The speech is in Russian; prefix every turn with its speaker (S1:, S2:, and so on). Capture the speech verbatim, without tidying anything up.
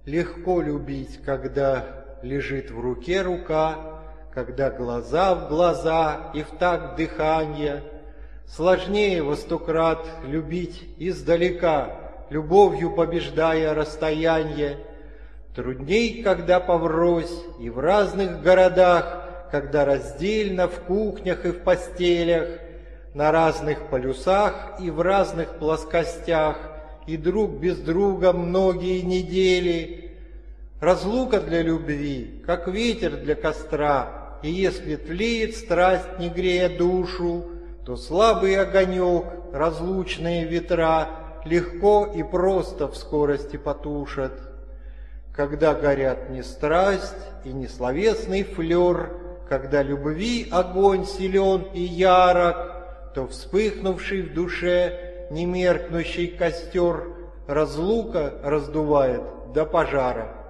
S1: Легко любить, когда лежит в руке рука, когда глаза в глаза и в такт дыхания. Сложнее во сто крат любить издалека, любовью побеждая расстояние. Трудней, когда поврось и в разных городах, когда раздельно в кухнях и в постелях, на разных полюсах и в разных плоскостях, и друг без друга многие недели. Разлука для любви, как ветер для костра, и если тлеет страсть, не грея душу, то слабый огонек, разлучные ветра легко и просто в скорости потушат. Когда горят не страсть и не словесный флер, когда любви огонь силен и ярок, то вспыхнувший в душе немеркнущий костер разлука раздувает до пожара.